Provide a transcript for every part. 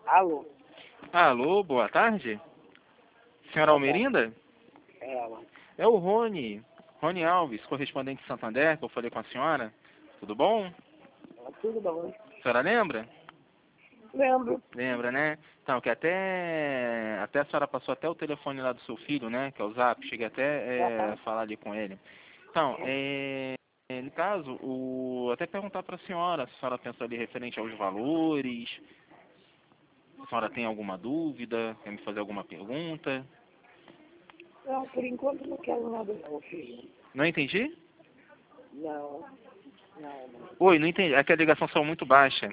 Alô? Alô, boa tarde. Senhora Almerinda? É ela. É o Rony. Rony Alves, correspondente de Santander, que eu falei com a senhora. Tudo bom? Tudo bom? A senhora lembra? Lembro. Lembra, né? Então, que até a senhora passou até o telefone lá do seu filho, né? Que é o Zap. Cheguei até a falar ali com ele. Então, no caso, até perguntar para a senhora pensa ali referente aos valores, se a senhora tem alguma dúvida, quer me fazer alguma pergunta. Não, por enquanto não quero nada não, filho. Não entendi? Não, não. Oi, não entendi. É que a ligação saiu muito baixa.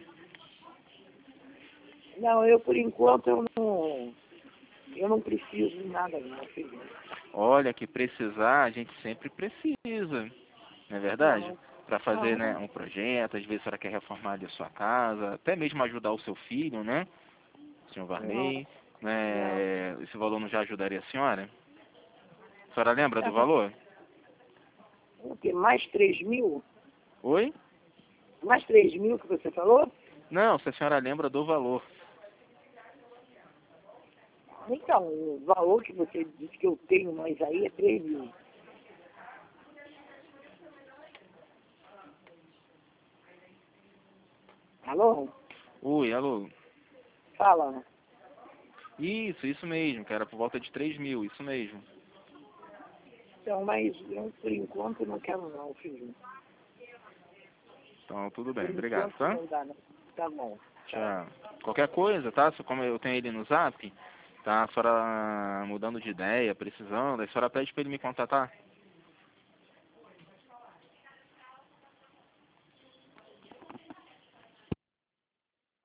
Não, eu por enquanto eu não preciso de nada não, filho. Olha, que precisar, a gente sempre precisa, não é verdade? Não, Para fazer, não, né, um projeto, às vezes a senhora quer reformar ali a sua casa, até mesmo ajudar o seu filho, né, senhor não, Varney, não. né, esse valor não já ajudaria a senhora? A senhora lembra do Não. valor? O quê? Mais 3.000? Oi? Mais 3.000 que você falou? Não, se a senhora lembra do valor. Então, o valor que você disse que eu tenho mais aí é 3.000. Alô? Oi, alô? Fala. Isso mesmo, que era por volta de 3.000, isso mesmo. Então, mas eu por enquanto não quero não, filho. Então, tudo bem, Por obrigado, enquanto tá? não dá não. Tá bom. Tchau. Tchau. Qualquer coisa, tá? Como eu tenho ele no Zap, tá? A senhora mudando de ideia, precisando, a senhora pede pra ele me contatar.